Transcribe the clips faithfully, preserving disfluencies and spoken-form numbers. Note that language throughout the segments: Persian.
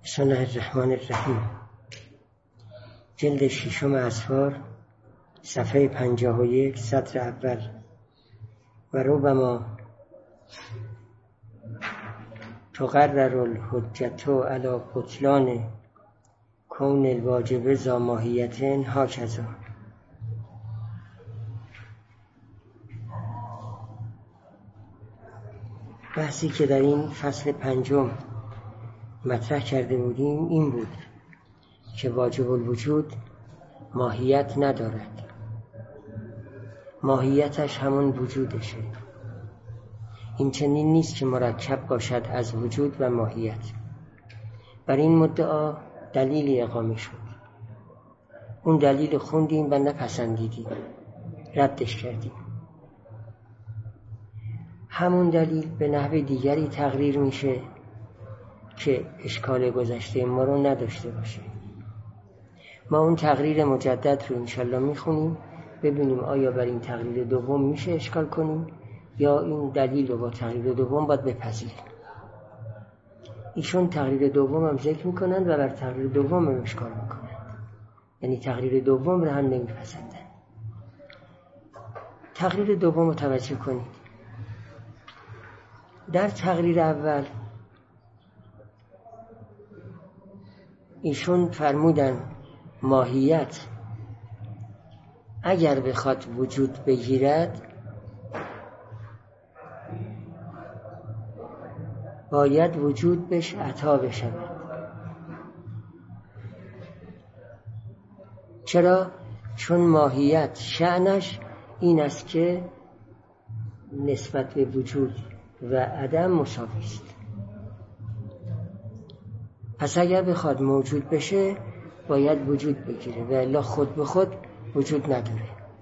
بسم الله الرحمن الرحیم. جلد ششم اسفار، صفحه پنجاه و یک، سطر اول. و ربما تقرر الحجة علی بطلان کون الواجب ذا ماهیت هکذا. بحثی که در این فصل پنجم مطرح کرده بودیم این بود که واجب الوجود ماهیت ندارد، ماهیتش همون وجودشه. این چنین نیست که مرکب باشد از وجود و ماهیت. بر این مدعا دلیلی اقامه شد، اون دلیل خوندیم و نپسندیدیم، ردش کردیم. همون دلیل به نحو دیگری تقریر میشه که اشکال گذشته ما رو نداشته باشه. ما اون تقریر مجدد رو انشالله میخونیم، ببینیم آیا بر این تقریر دوم میشه اشکال کنیم یا این دلیل رو با تقریر دوم باید بپذیریم. ایشون تقریر دوم هم ذکر میکنند و بر تقریر دوم هم اشکال میکنند، یعنی تقریر دوم رو هم نمیپسندند. تقریر دوم رو توجه کنید. در تقریر اول ایشون فرمودن ماهیت اگر بخواد وجود بگیرد باید وجود بهش عطا بشود. چرا؟ چون ماهیت شأنش این است که نسبت به وجود و عدم مساوی است. پس اگر بخواد موجود بشه باید وجود بگیره و الا خود به خود وجود نداره.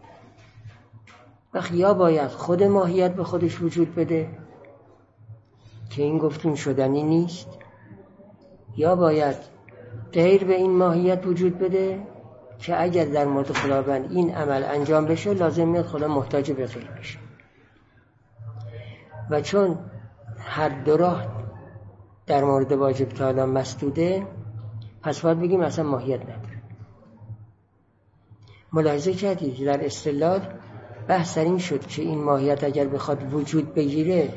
وقت یا باید خود ماهیت به خودش وجود بده که این گفتیم شدنی نیست، یا باید غیر به این ماهیت وجود بده که اگر در مورد خداوند این عمل انجام بشه لازم میاد خدا محتاج به غیر بشه. و چون هر دو راه در مورد واجب تعالی مسدوده، پس باید بگیم اصلا ماهیت نداره. ملاحظه کردید که در استدلال بحث این شد که این ماهیت اگر بخواد وجود بگیره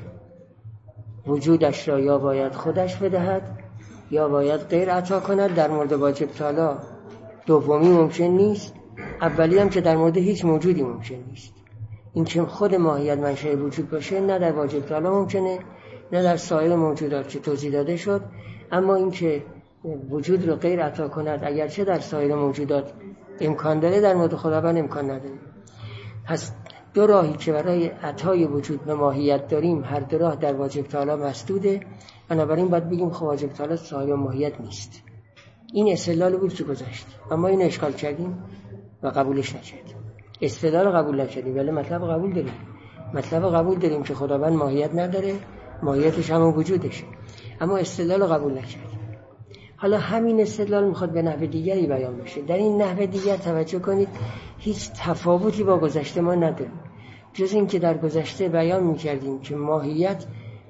وجودش را یا باید خودش بدهد یا باید غیر عطا کند. در مورد واجب تعالی دومی ممکن نیست، اولی هم که در مورد هیچ موجودی ممکن نیست. این که خود ماهیت منشأ وجود باشه نه در واجب تعالی ممکنه نه در سایر موجودات که توضیح داده شد. اما این که وجود رو غیر عطا کند اگرچه در سایر موجودات امکان داره، در مورد خداوند امکان نداره. پس دو راهی که برای عطای وجود به ماهیت داریم، هر دو راه در واجب تعالی مسدوده. بنابراین باید بگیم خب واجب تعالی صاحب ماهیت نیست. این استدلال بود که گذشت، اما این اشکال کردیم و قبولش نکردیم. استدلال قبول نکردیم ولی مطلب قبول داریم. مطلب قبول داریم که خداوند ماهیت نداره، ماهیتش همون وجودشه، اما استدلال قبول نکردیم. حالا همین استدلال میخواد به نحو دیگری بیان بشه. در این نحو دیگر توجه کنید هیچ تفاوتی با گذشته ما نداریم، جز این که در گذشته بیان میکردیم که ماهیت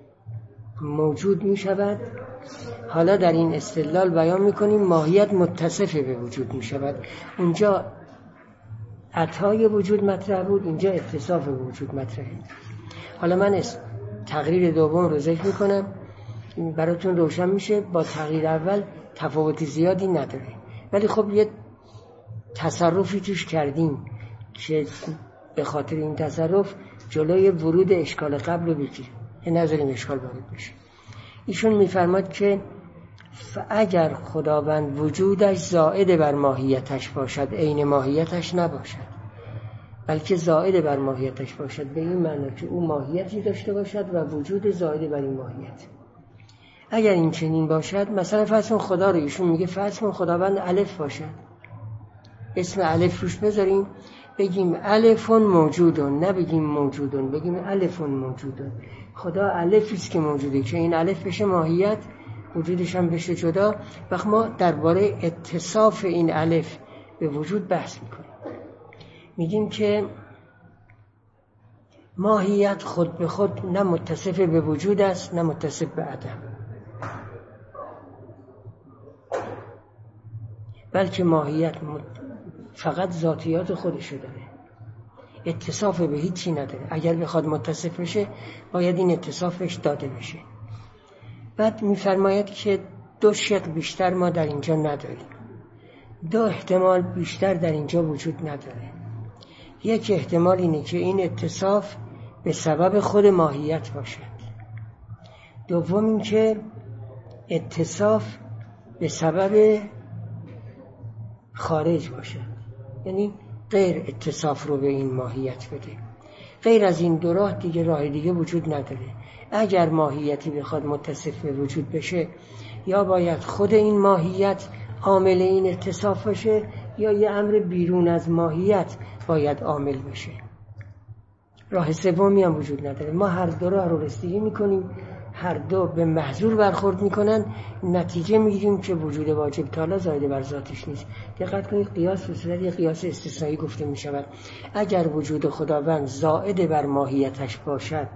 موجود میشود. حالا در این استدلال بیان میکنیم ماهیت متصف به وجود میشود. اونجا عطای وجود مطرح بود، اینجا اتصاف به وجود مطرحه. حالا من تقریر دوم رو ذکر میکنم، براتون روشن میشه با تقریر اول تفاوت زیادی نداره، ولی خب یه تصرفی توش کردیم که به خاطر این تصرف جلوی ورود اشکال قبل رو بگیریم، نذاریم اشکال وارد بشه. ایشون میفرماد که اگر خداوند وجودش زائد بر ماهیتش باشد، عین ماهیتش نباشد، بلکه زائد بر ماهیتش باشد، به این معنی که او ماهیتی داشته باشد و وجود زائد بر این ماهیت. اگر این چنین باشد، مثلا فرض کن خدا رو ایشون میگه فرض کن خداوند الف باشد، اسم الف روش بذاریم، بگیم الفون موجودون، نه بگیم موجودون، بگیم الفون موجودون. خدا الفی است که موجوده، که این الف بشه ماهیت، وجودش هم بشه جدا. وقت ما درباره اتصاف این الف به وجود بحث میکنیم، میگیم که ماهیت خود به خود نه متصف به وجود است نه متصف به عدم. بلکه ماهیت فقط ذاتیات خودشو داره، اتصاف به هیچی نداره. اگر بخواد متصف بشه باید این اتصافش داده بشه. بعد میفرماید که دو شق بیشتر ما در اینجا نداریم، دو احتمال بیشتر در اینجا وجود نداره. یک احتمال اینه که این اتصاف به سبب خود ماهیت باشد، دوم این که اتصاف به سبب خارج باشد، یعنی غیر اتصاف رو به این ماهیت بده. غیر از این دو راه دیگه راه دیگه وجود نداره. اگر ماهیتی بخواد متصف به وجود بشه، یا باید خود این ماهیت عامل این اتصاف باشه، یا یه امر بیرون از ماهیت باید عامل بشه. راه سومی هم وجود نداره. ما هر دو راه رو رسیدگی میکنیم، هر دو به محظور برخورد میکنن، نتیجه میگیریم که وجود واجب تعالی زائد بر ذاتش نیست. دقت کنید، قیاس به صورت یک قیاس استثنایی گفته میشود. اگر وجود خداوند زائد بر ماهیتش باشد،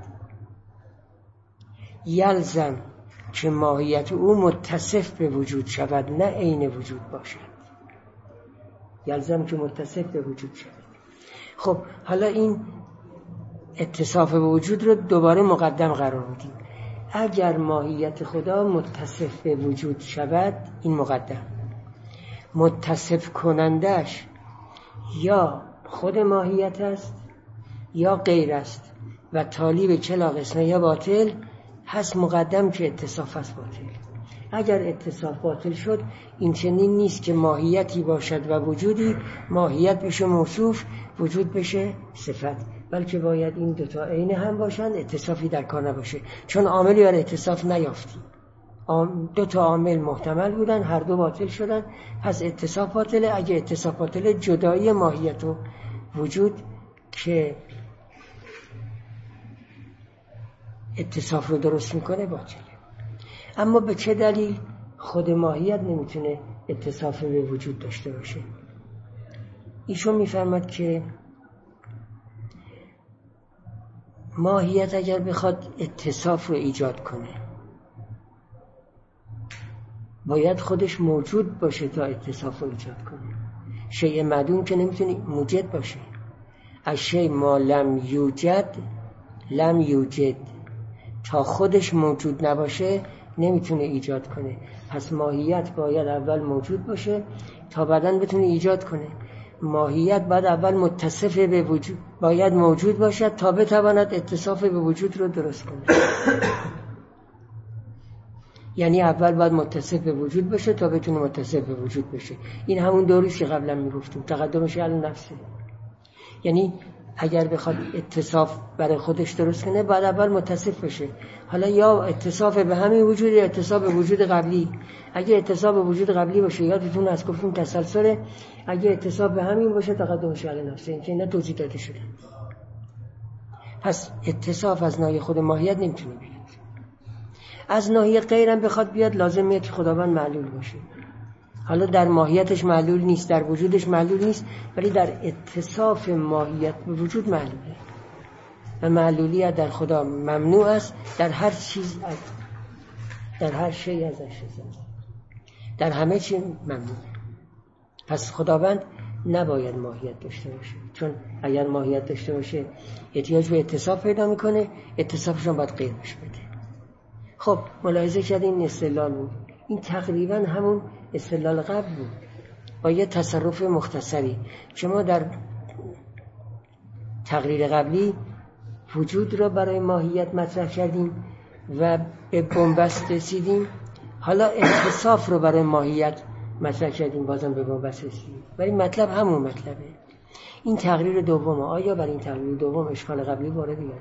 یلزم که ماهیت او متصف به وجود شود، نه عین وجود باشد. یلزم که متصف به وجود شود. خب حالا این اتصاف به وجود رو دوباره مقدم قرار میدیم. اگر ماهیت خدا متصف به وجود شود، این مقدم، متصف کنندش یا خود ماهیت است یا غیر است و تالی به کلا قسمه یا باطل هست، مقدم که اتصاف است باطل. اگر اتصاف باطل شد، این چنین نیست که ماهیتی باشد و وجودی، ماهیت بشه موصوف، وجود بشه صفت، بلکه باید این دوتا عین هم باشند، اتصافی در کار نباشه. چون عاملی برای اتصاف نیافتیم، دو تا عامل محتمل بودن، هر دو باطل شدن، پس اتصاف باطله. اگه اتصاف باطله، جدایی ماهیت و وجود که اتصاف رو درست میکنه باطله. اما به چه دلیل خود ماهیت نمیتونه اتصاف به وجود داشته باشه؟ ایشون میفرماد که ماهیت اگر بخواد اتصاف رو ایجاد کنه، باید خودش موجود باشه تا اتصاف رو ایجاد کنه. شیء معدوم که نمیتونه موجد باشه. الشیء ما لم یوجد لم یوجد، تا خودش موجود نباشه نمیتونه ایجاد کنه. پس ماهیت باید اول موجود باشه تا بعداً بتونه ایجاد کنه. ماهیت باید اول متصف به وجود، باید موجود باشد تا بتواند اتصاف به وجود رو درست کنه. یعنی اول باید متصف به وجود باشه تا بتونه متصف به وجود بشه. این همون دوریست که قبلا میگفتیم، تقدمش علی نفسه. یعنی اگر بخواد اتصاف برای خودش درست کنه، باید اول متصف بشه. حالا یا اتصاف به همین وجود یا اتصاف به وجود قبلی. اگه اتصاف به وجود قبلی باشه، یادتون از گفتیم تسلسل، اگه اتصاف به همین باشه تقدمش علی نفسه، این که اینا توضیح داده شده. پس اتصاف از ناحیه خود ماهیت نمیتونه بیاد. از ناحیه غیرم بخواد بیاد، لازمه که خداوند معلول باشه. حالا در ماهیتش معلول نیست، در وجودش معلول نیست، ولی در اتصاف ماهیت به وجود معلوله. و معلولیت در خدا ممنوع است، در هر چیز، در هر شی ازش است، در همه چی ممنوع. پس خداوند نباید ماهیت داشته باشه، چون اگر ماهیت داشته باشه احتیاج به اتصاف پیدا میکنه، اتصافش هم باید غیر بشه بده. خب ملاحظه کردین این استدلال بود. این تقریبا همون استدلال قبل بود با یه تصرف مختصری. شما در تقریر قبلی وجود را برای ماهیت مطرح کردیم و به بنبست رسیدیم، حالا اتصاف رو برای ماهیت مطرح کردیم، بازم به بنبست رسیدیم، ولی مطلب همون مطلبه. این تقریر دوم، آیا برای این تقریر دوم اشکال قبلی وارد گردید؟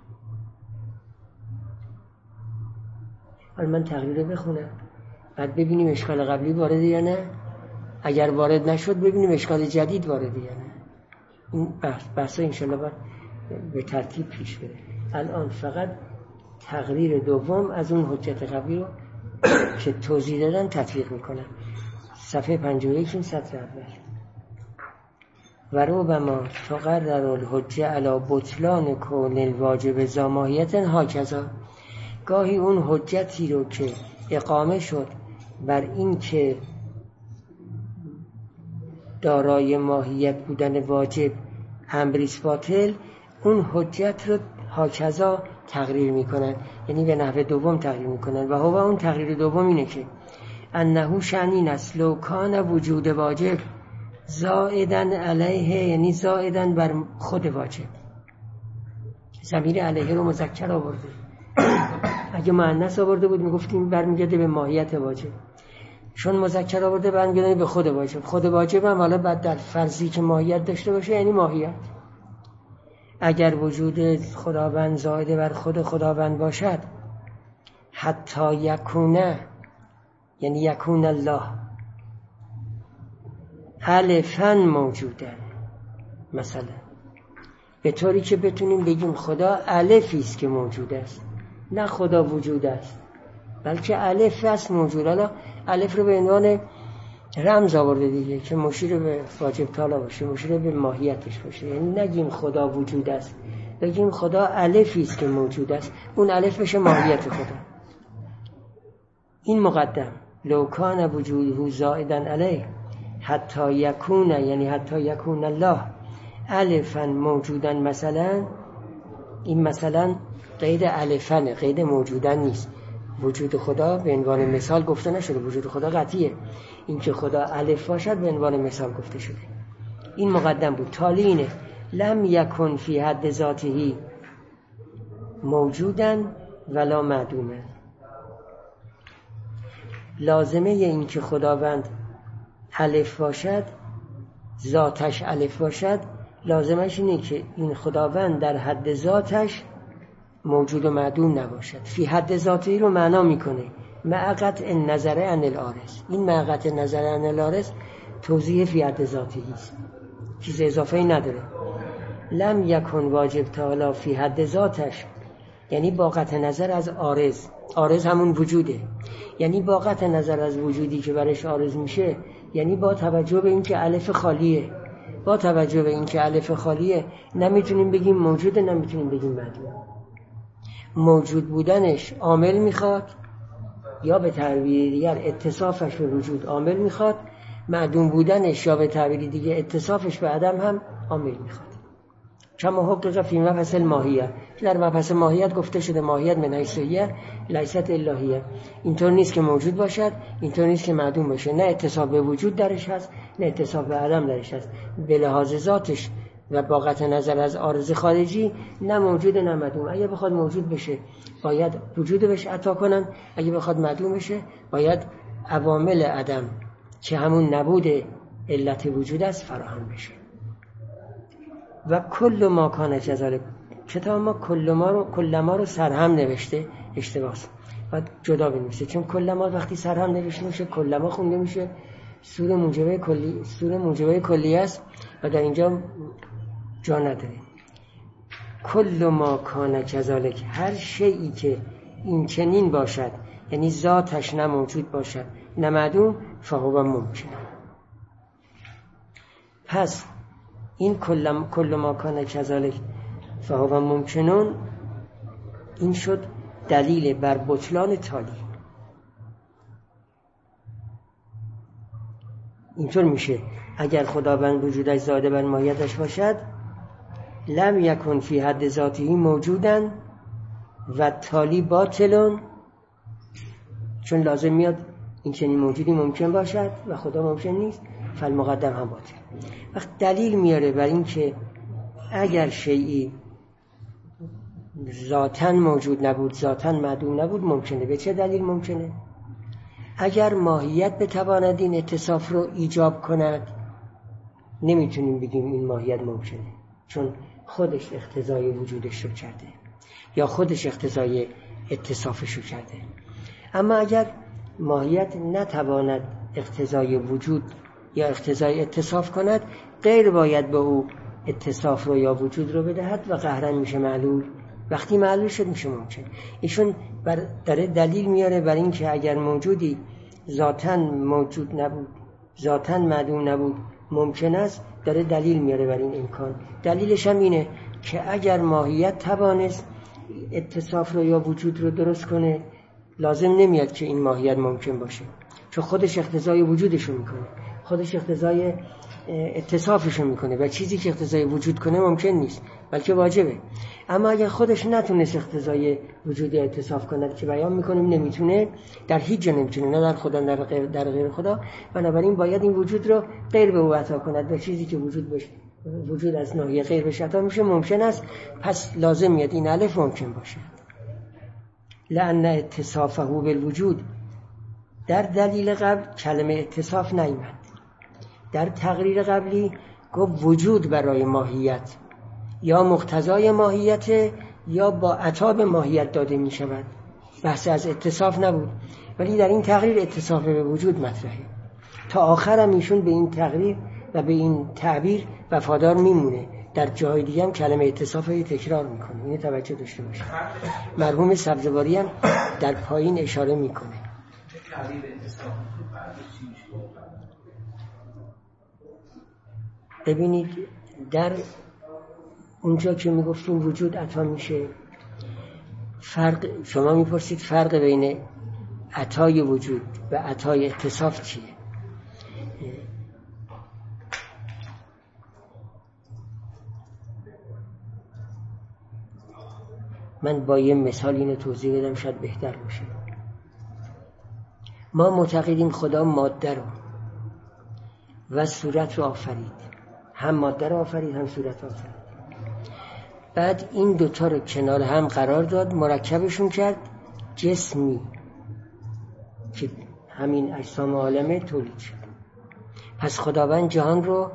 حالا من تقریر بخونم، بعد ببینیم اشکال قبلی وارد یا نه. اگر وارد نشد ببینیم اشکال جدید وارد یا نه. این بحث بحثا انشالله باید به ترتیب پیش بره. الان فقط تقریر دوم از اون حجت قبلی رو که توضیح دادن تطبیق میکنم. صفحه پنجاه و یک این سطر اول. و ربما تقرر الحجه علی بطلان کون الواجب ذا ماهیت هاکذا. گاهی اون حجتی رو که اقامه شد بر این که دارای ماهیت بودن واجب امریست باطل، اون حجت رو هاکذا تقریر میکنن، یعنی به نحو دوم تقریر میکنن. و هو اون تقریر دوم اینه که انه شأن است لو کان وجود واجب زائدن علیه، یعنی زائدن بر خود واجب. ضمیر علیه رو مذکر آورده، اگه مؤنث آورده بود میگفتیم برمیگرده به ماهیت واجب، چون مذکر آورده برمیگرده به خود واجب. خود واجب هم حالا بعد در فرضی که ماهیت داشته باشه یعنی ماهیت. اگر وجود خداوند زائد بر خود خداوند باشد، حتی یکونه، یعنی یکون الله الفاً موجودن، مثلا به طوری که بتونیم بگیم خدا الفی است که موجود است، نه خدا وجود است بلکه الف است موجود. حالا الف رو به عنوان رمز آورده دیگه که مشیر به واجب تعالی باشه، مشیر به ماهیتش باشه، یعنی نگیم خدا وجود است، بگیم خدا الفی است که موجود است، اون الف بشه ماهیت خدا. این مقدم لو کان وجوده زائدا علیه حتی یکون، یعنی حتی یکون الله الفا موجودا، مثلا این مثلا قید الفنه، قید موجودن نیست. وجود خدا به عنوان مثال گفته نشده، وجود خدا قطعیه، این که خدا الف باشد به عنوان مثال گفته شده. این مقدم بود. تالی اینه لم یکن فی حد ذاته موجودا ولا معدوما. لازمه این که خداوند الف باشد، ذاتش الف باشد، لازمش اینه که این خداوند در حد ذاتش موجود و معدوم نباشد. فی حد ذاتی رو معنا میکنه مع قطع النظر عن العارض. این مع قطع النظر عن العارض توضیح فی حد ذاتی است، چیز اضافه ای نداره. لم یکن واجب تعالی فی حد ذاتش، یعنی با قطع نظر از عارض. عارض همون وجوده، یعنی با قطع نظر از وجودی که برش عارض میشه، یعنی با توجه به این که الف خالیه، با توجه به این که الف خالیه نمیتونیم بگیم موجوده، نمیتونیم بگیم معدوم. موجود بودنش عامل میخواد، یا به تعبیر دیگر اتصافش به وجود عامل میخواد. معدوم بودنش یا به تعبیر دیگه اتصافش به عدم هم عامل میخواد. کما حقق فی مبحث الماهیه، در مبحث ماهیت گفته شده ماهیت من حیثیه لیست الهیه، اینطور نیست که موجود باشد، اینطور نیست که معدوم باشه، نه اتصاف به وجود درش هست نه اتصاف به عدم درش هست. به لحاظ ذاتش و با قطع نظر از عارض خارجی نه موجود نه معدوم. اگه بخواد موجود بشه باید وجود بهش عطا کنن، اگه بخواد معدوم بشه باید عوامل عدم که همون نبود علت وجود است فراهم بشه. و کل ما کان کذالک. کتاب ما کل ما رو کل ما رو سرهم نوشته، اشتباهه، باید جدا بنویسه، چون کل ما وقتی سرهم نوشته میشه کل ما خونده میشه، سور موجبه کلی، سور موجبه کلی است و در اینجا جا نداره. کل ما کان کذالک، هر شیئی که این چنین باشد، یعنی ذاتش نه موجود باشد نه معدوم، فهو ممکن. پس این کل کل ما کان کذالک فهو ممکنون، این شد دلیل بر بطلان تالی. اینطور میشه اگر خداوند وجودش زاده بر ماهیتش باشد، لم یکن فی حد ذاتی موجودن و تالی باطلون، چون لازم میاد این چنین موجودی ممکن باشد و خدا ممکن نیست، فالمقدم هم باطل. وقت دلیل میاره بر این که اگر شیئی ذاتاً موجود نبود، ذاتاً معدوم نبود، ممکنه. به چه دلیل ممکنه؟ اگر ماهیت بتواند این اتصاف رو ایجاب کند، نمیتونیم بگیم این ماهیت ممکنه، چون خودش اقتضای وجودش رو کرده یا خودش اقتضای اتصافش رو کرده. اما اگر ماهیت نتواند اقتضای وجود یا اقتضای اتصاف کند، غیر باید به او اتصاف رو یا وجود رو بدهد و قهرن میشه معلول. وقتی معلول شد میشه ممکن. ایشون بر داره دلیل میاره بر این که اگر موجودی ذاتاً موجود نبود، ذاتاً معدوم نبود، ممکن است، داره دلیل میاره بر این امکان. دلیلش هم اینه که اگر ماهیت توانست اتصاف رو یا وجود رو درست کنه، لازم نمیاد که این ماهیت ممکن باشه، چون خودش اقتضای وجودش رو میکنه، خودش اقتضای اتصافش میکنه و چیزی که اقتضای وجود کنه ممکن نیست بلکه واجبه. اما اگر خودش نتونست اقتضای وجود اتصاف کند که بیان میکنیم نمیتونه، در هیچ جا نمیتونه، نه در خدا نه در غیر خدا، بنابراین باید این وجود رو غیر به او عطا کند و چیزی که وجود بشه وجود از ناحیه غیر بهش عطا میشه ممکن است، پس لازم میاد این الف ممکن باشه. لأن اتصافه بالوجود، در دلیل قبل کلمه اتصاف نیامد، در تقریر قبلی گفت وجود برای ماهیت یا مقتضای ماهیت یا با عطا به ماهیت داده می شود، بحث از اتصاف نبود، ولی در این تقریر اتصاف به وجود مطرحه. تا آخر هم ایشون به این تقریر و به این تعبیر وفادار میمونه، در جای دیگه هم کلمه اتصاف رو تکرار میکنه. اینو توجه داشته باشید. مرحوم سبزواری هم در پایین اشاره میکنه. ببینید در اونجا که میگفتیم وجود عطا میشه، فرق شما میپرسید فرق بین عطای وجود و عطای اتصاف چیه؟ من با یه مثال اینو توضیح بدم شاید بهتر باشه. ما معتقدیم خدا ماده رو و صورت رو آفرید، هم ماده رو آفرید هم صورت رو آفرید، بعد این دوتا رو کنار هم قرار داد، مرکبشون کرد جسمی که همین اجسام عالمه تولید شد. پس خداوند جهان رو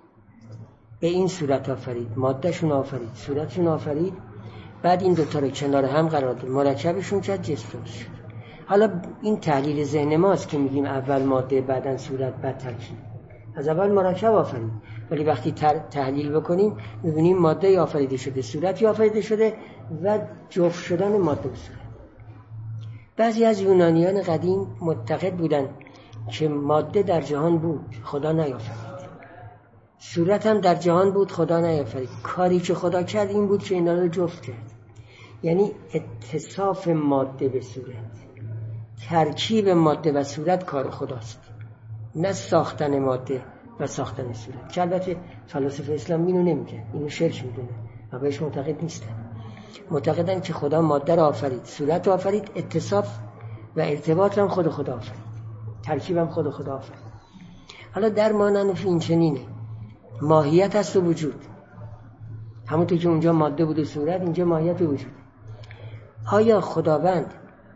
به این صورت آفرید، مادهشون آفرید، صورتشون آفرید، بعد این دوتا رو کنار هم قرار داد، مرکبشون کرد جسم درست شد. حالا این تحلیل ذهن ماست که میگیم اول ماده بعدن صورت بعد ترکیب. از اول مرکب آفرید، ولی وقتی تحلیل بکنیم میبینیم ماده آفریده شده، صورتی آفریده شده و جفت شدن ماده و صورت. بعضی از یونانیان قدیم معتقد بودن که ماده در جهان بود خدا نیافرید، صورت هم در جهان بود خدا نیافرید، کاری که خدا کرد این بود که اینا رو جفت کرد. یعنی اتصاف ماده به صورت، ترکیب ماده و صورت کار خداست، نه ساختن ماده و ساختن صورت. که البته فلاسفه اسلام اینو نمیگه، اینو شرک میدونه و بهش معتقد نیستن. معتقدن که خدا ماده را آفرید، صورت را آفرید، اتصاف و ارتباط هم خود خدا آفرید، ترکیب هم خود خدا آفرید. حالا در ماننفی این چنینه، ماهیت هست و وجود، همونطور که اونجا ماده بود و صورت، اینجا ماهیت و وجود. آیا خداوند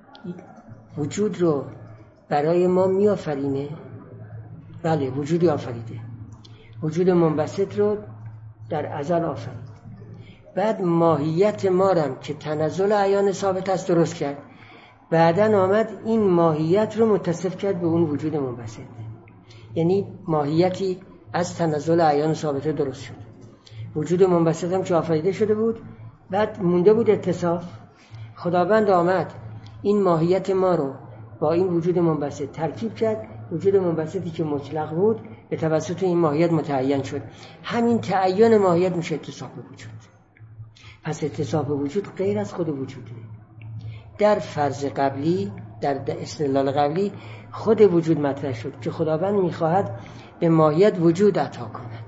وجود رو برای ما می آفرینه؟ بله، وجودی آفریده، وجود منبسط رو در ازل آفرید، بعد ماهیت ما رو که تنزل اعیان ثابت است درست کرد، بعدن آمد این ماهیت رو متصف کرد به اون وجود منبسط. یعنی ماهیتی از تنزل اعیان ثابت درست شد، وجود منبسط هم که آفریده شده بود، بعد مونده بود اتصاف. خداوند آمد این ماهیت ما رو با این وجود منبسط ترکیب کرد، وجود منبسطی که مطلق بود به توسط این ماهیت متعین شد. همین تعین ماهیت میشه اتصاف به وجود. پس اتصاف به وجود غیر از خود وجوده. در فرض قبلی، در استدلال قبلی خود وجود مطرح شد که خداوند میخواهد به ماهیت وجود عطا کند.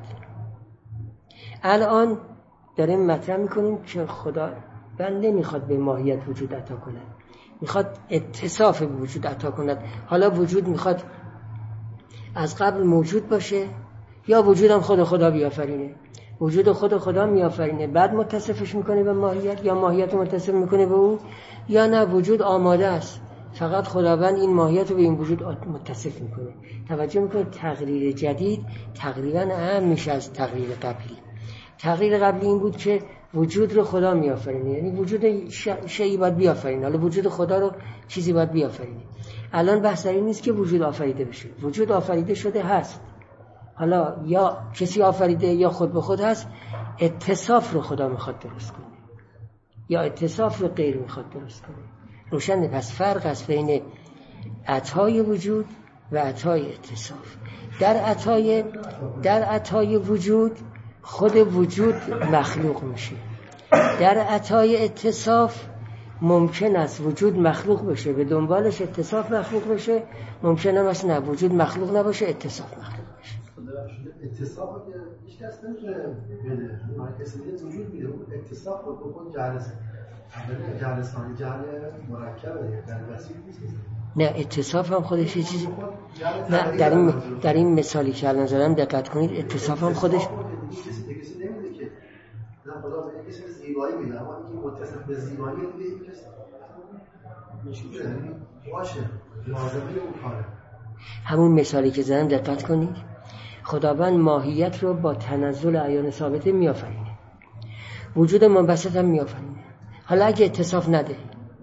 الان داریم مطرح میکنیم که خداوند نمیخواد به ماهیت وجود عطا کند، میخواد اتصاف به وجود عطا کند. حالا وجود میخواد از قبل موجود باشه یا وجود هم خود خدا بیافرینه؟ وجود خود خدا میافرینه بعد متصفش میکنه به ماهیت، یا ماهیت متصف میکنه به او، یا نه وجود آماده است، فقط خداوند این ماهیت رو به این وجود متصف میکنه. توجه میکنه تقریر جدید تقریبا اهم میشه از تقریر قبلی. تقریر قبلی این بود که وجود رو خدا میآفرینه، یعنی وجود شیئی باید بیافرینه، حالا وجود خدا رو چیزی باید بیافرینه. الان بحث این نیست که وجود آفریده بشه، وجود آفریده شده هست، حالا یا کسی آفریده یا خود به خود هست. اتصاف رو خدا میخواد درست کنه یا اتصاف رو غیر میخواد درست کنه. روشنه. پس فرق است بین عطای وجود و عطای اتصاف. در عطای در عطای وجود خود وجود مخلوق میشه، در عطای اتصاف ممکن است وجود مخلوق بشه به دنبالش اتصاف مخلوق بشه، ممکن است نه وجود مخلوق نباشه اتصاف مخلوق بشه. اتصاف که هیچ کس نمیتونه بده، هر کسی دیگه وجود میده. اون اتصاف رو بکن جلسه جلسانی جل مرکبه، جل بسیط نیست. نه اتصاف هم خودش یه چیزی نه در این در این مثالی که الان زدم دقت کنید، اتصاف هم خودش کسی دیگه کسی نمیده که نه خدا به کسی زیبایی میده، اما اینکه متصف به زیبایی دیگه کسی میشه باشه لازمه اون کاره. همون مثالی که زدم دقت کنید، خداوند ماهیت رو با تنزل اعیان ثابته میآفرینه، وجود منبسط هم میآفرینه. حالا اگه اتصاف نده،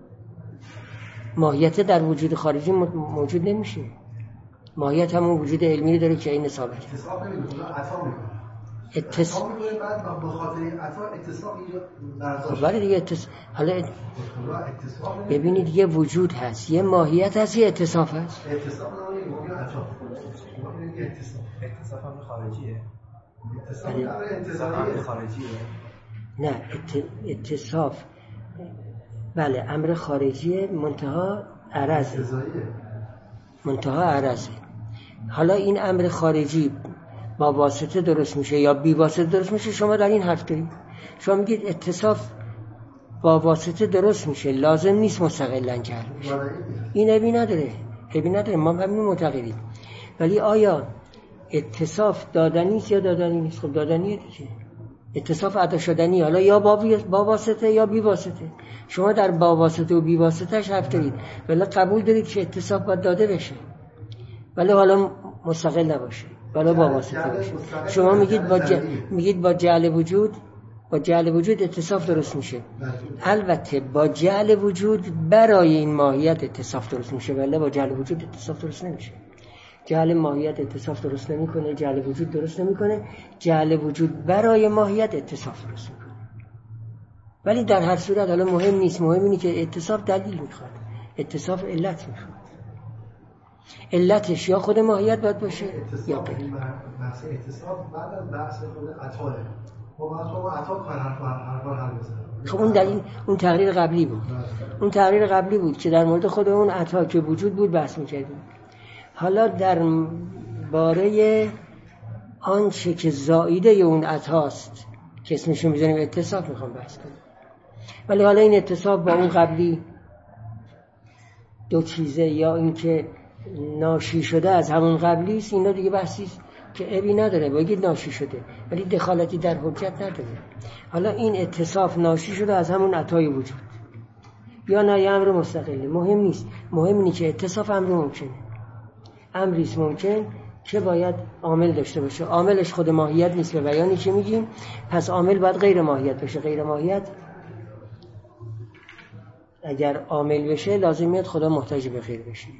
ماهیت در وجود خارجی موجود نمیشه. ماهیت همون وجود علمی داره که این ثابته. اتصاف نمیکنه، عطا میکنه. اتصاف میکنه بعد به خاطر عطا اتصاف اینجا برداشت. ولی دیگه اتصاف حالا ات... ببینید یه وجود هست، یه ماهیت هست، یه اتصاف هست. اتصاف نمیگه عطا. اتصاف اتصاف هم خارجیه. اتصاف انتزاعی خارجیه. نه ات... اتصاف بله امر خارجیه، منتها عرضه، منتها عرضه. حالا این امر خارجی با واسطه درست میشه یا بی واسطه درست میشه، شما در این حرف دارید. شما میگید اتصاف با واسطه درست میشه، لازم نیست مستقلاً کرد میشه. این عیبی نداره، عیبی نداره، ما همین معتقدیم. ولی آیا اتصاف دادنی است یا دادنی نیست؟ خب دادنیه دیگه. اتصاف ادا شدنی، حالا یا با, با واسطه یا بی واسطه. شما در با واسطه و بی واسطهش حرف دارید، ولی قبول دارید که اتصاف باید داده بشه، ولی حالا مستقل نباشه، ولی با واسطه باشه. شما میگید با ج... میگید با جعل وجود، با جعل وجود اتصاف درست میشه. البته با جعل وجود برای این ماهیت اتصاف درست میشه، ولی با جعل وجود اتصاف درست نمیشه. جعل ماهیت اتصاف درست نمیکنه، جعل وجود درست نمیکنه. جعل وجود برای ماهیت اتصاف درست میکنه. ولی در هر صورت حالا مهم نیست، مهم اینه که اتصاف دلیل میخواد، اتصاف علت میخواد. علتش یا خود ماهیت باید باشه یا غیر. بحث اتصاف بعد از بحث خود عطاه. ما با عطا کار حرفا حل بزنیم. خب اون دلیل اون تقریر قبلی بود. اون تقریر قبلی بود که در مورد خود اون عطا که وجود بود بحث می‌کردیم. حالا در باره آنچه که زائیده اون عطاست که اسمش رو می‌ذاریم اتصاف می‌خوام بحث کنم. ولی حالا این اتصاف با اون قبلی دو چیزه یا اینکه ناشی شده از همون قبلی است، اینا دیگه بحثی است که عیبی نداره بگید ناشی شده، ولی دخالتی در حجت نداره. حالا این اتصاف ناشی شده از همون عطای وجود یا نه یه امر مستقله، مهم نیست. مهم اینه که اتصاف امر ممکنه، امریست ممکن که باید عامل داشته باشه. عاملش خود ماهیت نیست به بیانی که میگیم، پس عامل باید غیر ماهیت باشه. غیر ماهیت اگر عامل بشه لازمیت خدا محتاج به غیر بشه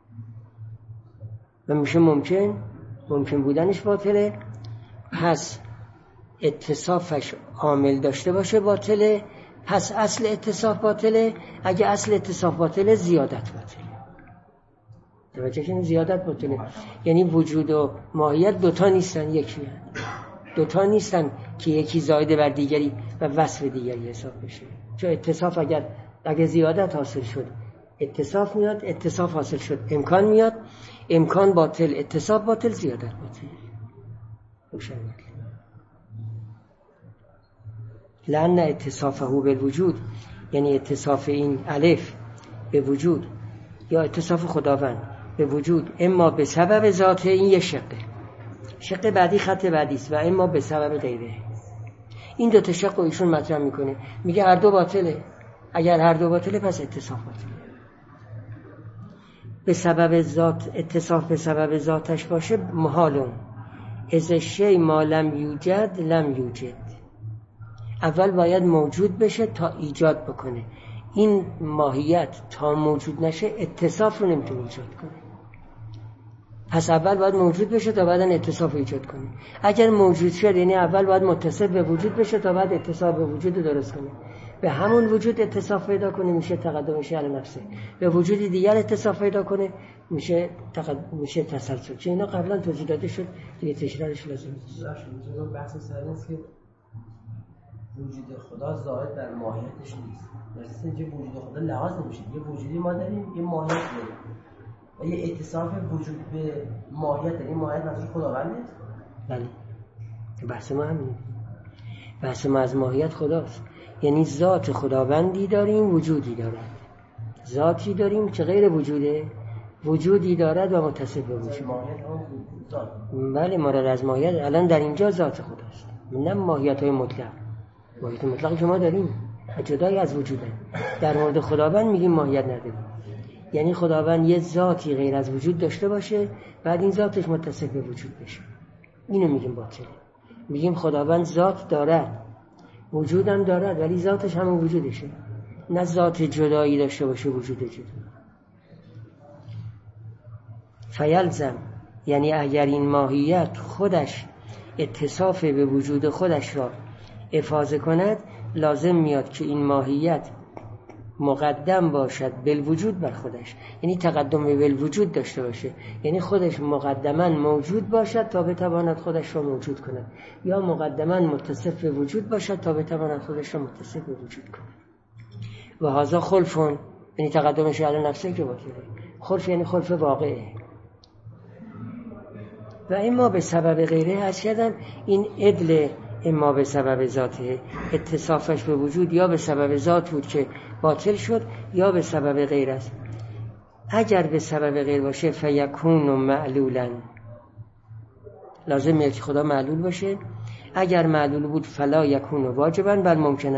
و میشه ممکن، ممکن بودنش باطله. پس اتصافش عامل داشته باشه باطله، پس اصل اتصاف باطله. اگه اصل اتصاف باطله زیادت باطله. توجه کنید، زیادت باطله یعنی وجود و ماهیت دوتا نیستن، یکی هست. دوتا نیستن که یکی زائد بر دیگری و وصف دیگری حساب بشه. چون اتصاف اگر اگه زیادت حاصل شد اتصاف میاد، اتصاف حاصل شد امکان میاد، امکان باطل، اتصاف باطل، زیادت باطل. روشن میاد. لأن اتصافه بالوجود یعنی اتصاف این الف به وجود یا اتصاف خداوند به وجود، اما به سبب ذات این یه شقه، شقه بعدی خط بعدی است، و اما به سبب غیره. این دو تا شق رو ایشون مطرح میکنه، میگه هر دو باطله. اگر هر دو باطله پس اتصاف باطله. به سبب ذات، اتصاف به سبب ذاتش باشه محالون. از شی ما لم یوجد لم یوجد. اول باید موجود بشه تا ایجاد بکنه. این ماهیت تا موجود نشه اتصاف رو نمیتونه ایجاد کنه. پس اول باید موجود بشه تا بعدن اتصاف ایجاد کنه. اگر موجود شد یعنی اول باید متصف به وجود بشه تا بعد اتصاف به وجود درست کنه. به همون وجود اتصاف پیدا کنه میشه تقدمش علی نفسه، به وجود دیگر اتصاف پیدا کنه میشه تقدم، میشه تسلسل. چه اینا قبلا توضیح داده شد دیگه، تکرارش لازم نیست. بحث سر است که وجود خدا زائد بر ماهیتش نیست. مثلا اینجا وجود خدا لحاظ نمیشه، یه وجودی ما داریم یه ماهیت داریم و یه اتصاف وجود به ماهیت، این ماهیت منظور خداونده. بله بحث ما همینه. بحث ما از ماهیت خداست. یعنی ذات خداوندی داریم، وجودی دارد. ذاتی داریم که غیر وجوده، وجودی دارد و متصف به وجود. بله مراد از ماهیت الان در اینجا ذات خداست، نه ماهیت های مطلق. ماهیت مطلق که ما داریم جدای از وجوده. در مورد خداوند میگیم ماهیت نداریم. یعنی خداوند یه ذاتی غیر از وجود داشته باشه، بعد این ذاتش متصف به وجود بشه. اینو میگیم باطله. میگیم خداوند ذات دارد، وجودم دارد، ولی ذاتش همون وجودشه، نه ذات جدایی داشته باشه وجود جدا. فیلزم یعنی اگر این ماهیت خودش اتصاف به وجود خودش را افاضه کند، لازم میاد که این ماهیت مقدم باشد بالوجود بر خودش، یعنی تقدم به بالوجود داشته باشه، یعنی خودش مقدما موجود باشد تا بتواند خودش را موجود کند، یا مقدما متصف به وجود باشد تا بتواند خودش را متصف به وجود کند. و هذا خلفون یعنی تقدمش علی نفسه که باطله. خلف یعنی خلف واقعه. و اما به سبب غیره هست کردم این عدل، اما به سبب ذاته اتصافش به وجود، یا به سبب ذات بود که باطل شد، یا به سبب غیر است. اگر به سبب غیر باشه فیکون معلولا، لازم میاد که خدا معلول باشه. اگر معلول بود فلا یکون واجبا بل ممکنن.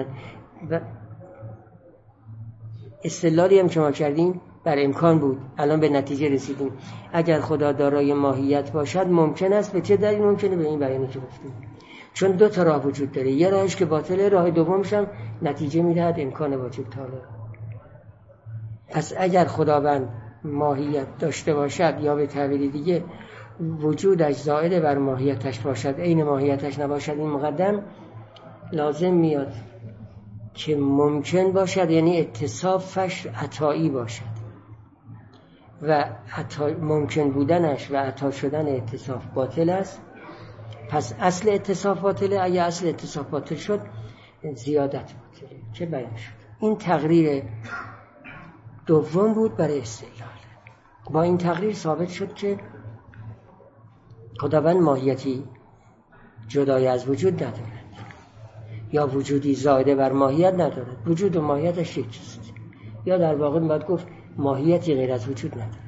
استدلالی هم که ما کردیم بر امکان بود، الان به نتیجه رسیدیم. اگر خدا دارای ماهیت باشد ممکن است. به چه دلیل ممکنه؟ به این بیانی که گفتیم. چون دو تا راه وجود داره، یه راهش که باطله، راه دومش هم نتیجه میدهد امکان واجب تعالی. پس اگر خداوند ماهیت داشته باشد، یا به تعبیر دیگه وجودش زائد بر ماهیتش باشد، عین ماهیتش نباشد، این مقدم، لازم میاد که ممکن باشد، یعنی اتصافش عطایی باشد. و عطا ممکن بودنش و عطا شدن اتصاف باطل است. پس اصل اتصاف باطله. اگه اصل اتصاف باطل شد زیادت باطله که بیان شد. این تقریر دوم بود برای استدلال. با این تقریر ثابت شد که خداوند ماهیتی جدای از وجود ندارد، یا وجودی زائده بر ماهیت ندارد. وجود و ماهیتش یک چیزست، یا در واقع باید گفت ماهیتی غیر از وجود ندارد.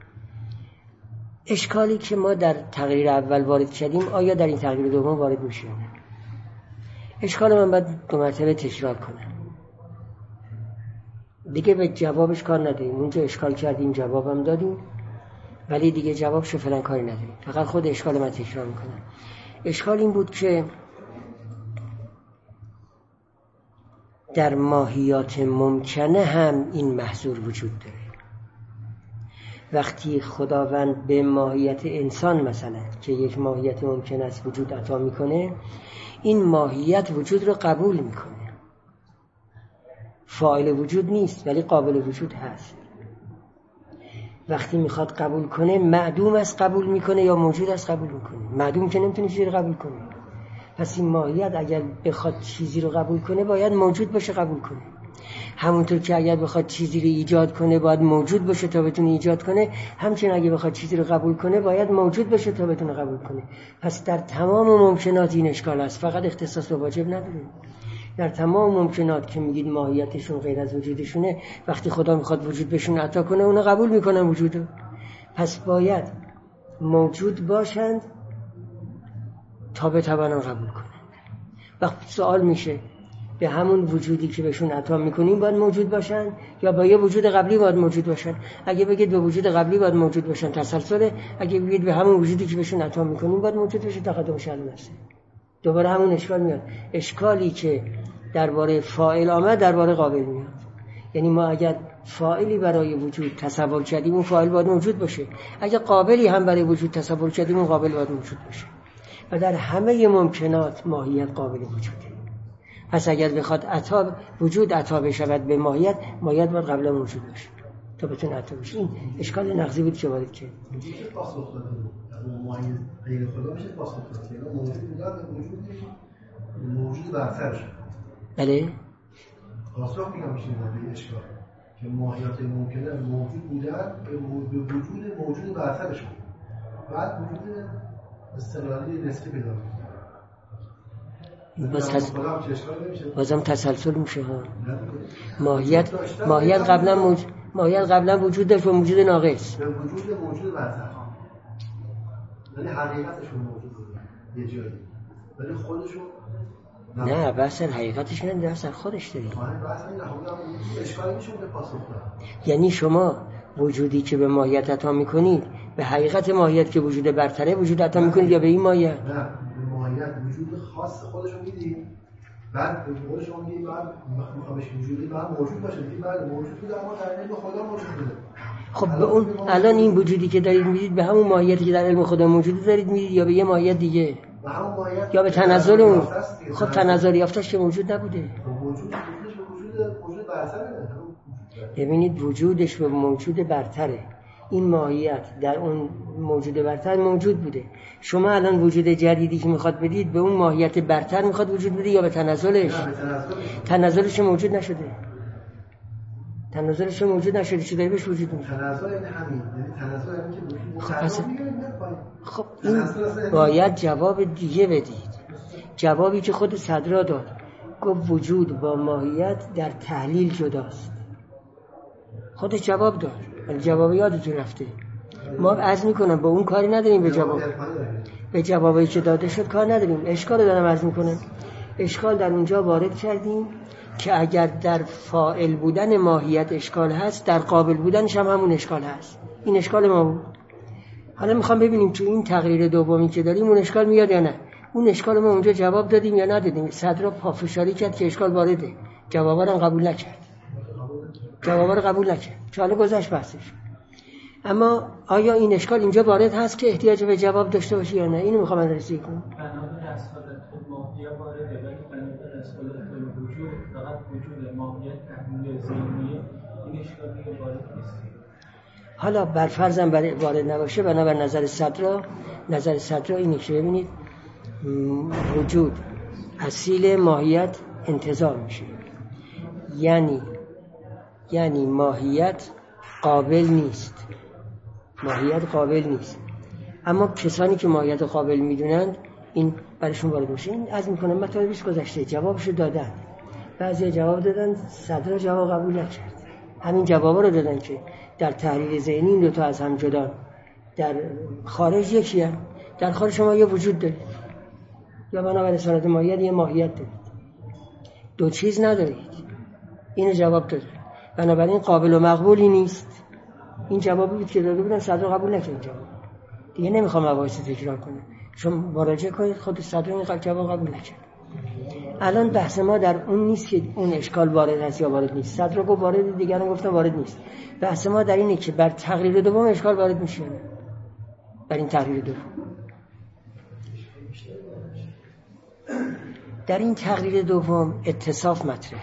اشکالی که ما در تقریر اول وارد کردیم آیا در این تقریر دوم وارد میشه؟ اشکال من باید دو مرتبه تکرار کنم، دیگه به جوابش کار نداریم. اونجا اشکال کردیم جوابم دادیم، ولی دیگه جوابشو فعلا کاری نداریم. فقط خود اشکال من تکرار میکنم. اشکال این بود که در ماهیات ممکنه هم این محظور وجود داره. وقتی خداوند به ماهیت انسان مثلا که یک ماهیت ممکن است وجود عطا میکنه، این ماهیت وجود رو قبول میکنه. فاعل وجود نیست ولی قابل وجود هست. وقتی میخواد قبول کنه، معدوم است قبول میکنه یا موجود است قبول میکنه. معدوم که نمیتونه چیزی رو قبول کنه. پس این ماهیت اگر بخواد چیزی رو قبول کنه باید موجود باشه قبول کنه. همونطور که اگر بخواد چیزی رو ایجاد کنه باید موجود باشه تا بتونه ایجاد کنه، همچنین اگه بخواد چیزی رو قبول کنه باید موجود باشه تا بتونه قبول کنه. پس در تمام ممکنات این اشکال است، فقط اختصاص به واجب نداره. در تمام ممکنات که میگید ماهیتشون غیر از وجودشونه، وقتی خدا میخواد وجود بهشون عطا کنه اونا قبول میکنن وجودو. پس باید موجود باشند تا بتوانن قبول کنن. وقت سوال میشه به همون وجودی که بهشون عطا میکنیم باید موجود باشن یا با یه وجود قبلی باید موجود باشن؟ اگه بگید به وجود قبلی باید موجود باشن تسلسله، اگه بگید به همون وجودی که بهشون عطا میکنیم باید موجود بشه تقدمش علی نفسه. دوباره همون اشکال میاد. اشکالی که درباره فاعل آمد درباره قابل میاد. یعنی ما اگر فاعلی برای وجود تصور کردیم اون فاعل باید موجود باشه، اگه قابلی هم برای وجود تصور کردیم اون قابل باید موجود باشه. و در همه ممکنات ماهیت قابل وجوده. پس اگر بخواد عطا وجود عطا بشود به ماهیت، ماهیت باید قبلا موجود باشه تا بتونه عطا بشه. این اشکال نقضی بود که وارد کرد. پاسخ داده بود ماهیت غیر خدا میشه پاسخ داده. موجود بودن موجود موجود برترش. بله پاسخ میگم میشه به اشکال که ماهیت ممکنه موجود بودن به وجود موجود برترش. بعد وجود استقلالی نسبی پیدا میکنه. باز تس... بازم تسلسل میشه ها. ماهیت ماهیت قبلا موج... ماهیت قبلا وجود داشت و موجود ناقص. به وجود موجود برتر. ولی حقیقتشون موجود بوده یه جایی. ولی خودشون نه بحث حقیقتش نه درست خودش داری. یعنی شما وجودی که به ماهیت عطا میکنید به حقیقت ماهیت که وجود برتره وجود عطا میکنید یا به این ماهیت؟ نه به ماهیت وجود خاص خودشون میدید بعد به خودشون میگید بعد میخوامش وجودی بعد موجود باشه میگید بعد موجود بوده اما در علم خدا موجود بوده. خب به اون الان این وجودی که دارید میدید به همون ماهیتی که در علم خدا موجود دارید میدید یا به یه ماهیت دیگه؟ به همون ماهیت یا به تنزل اون؟ خب تنزل یافتش که موجود نبوده. وجود وجود وجود برتره. ببینید وجودش به موجود برتره. این ماهیت در اون موجود برتر موجود بوده. شما الان وجود جدیدی که میخواد بدید به اون ماهیت برتر میخواد وجود بده یا به تنزلش؟ نه به تنزلش. تنزلش موجود نشده. تنزلش موجود نشده چه داری بهش وجود میده؟ تنزل یعنی همین. یعنی تنزل یعنی که وجود خب پس خب این باید جواب دیگه بدید. جوابی که خود صدرا داد گفت وجود با ماهیت در تحلیل جداست. خودش جواب داد ولی جواب یادتون رفته. ما عرض میکنم با اون کاری نداریم به جواب به جوابی که داده شد کار نداریم. اشکال رو دارم عرض میکنم. اشکال در اونجا وارد کردیم که اگر در فاعل بودن ماهیت اشکال هست در قابل بودنش هم همون اشکال هست. این اشکال ما بود. حالا میخوام ببینیم تو این تقریر دومی که داریم اون اشکال میاد یا نه. اون اشکال ما اونجا جواب دادیم یا ندادیم. صدرا پافشاری کرد که اشکال وارده. جوابا رو قبول نکرد. جوابا رو قبول نکرد. چاله گذشت بحثش. اما آیا این اشکال اینجا وارد هست که احتیاج به جواب داشته باشه یا نه؟ اینو میخوام بررسی کنم. بنابر اصالت ماهیت وارده ولی بنابر اصالت وجود فقط وجود ماهیت تحلیل ذهنیه این اشکالی وارد نیست. حالا بر فرضم برای وارد نباشه بنابر نظر صدرا نظر صدرا اینه که ببینید وجود اصیل ماهیت انتزاع میشه. یعنی یعنی ماهیت قابل نیست. ماهیت قابل نیست. اما کسانی که ماهیت قابل میدونند این برشون وارد میشه. این از میکنم مطالبش گذشته جوابشو دادن. بعضی جواب دادن صدرا جواب قبول نکرد. همین جوابا رو دادن که در تحلیل ذهنی این دو تا از هم جدا در خارج یکی هم. در خارج شما یه وجود دارید یا بنابر اصالت ماهیت یه ماهیت دارید. دو چیز ندارید. اینو جواب داد. بنابراین قابل و مقبولی نیست. این جوابی بود که داده بودن صدرا قبول نکرد جواب. دیگه نمیخوام مباحث تکرار کنم. چون مراجعه کنید خود صدرا این جواب قبول نکرد. الان بحث ما در اون نیست که اون اشکال وارد هست یا وارد نیست. صدرا گفت وارد دیگران گفتن وارد نیست. بحث ما در اینه که بر تقریر دوم اشکال وارد میشه. بر این تقریر دوم. در این تقریر دوم اتصاف مطرحه.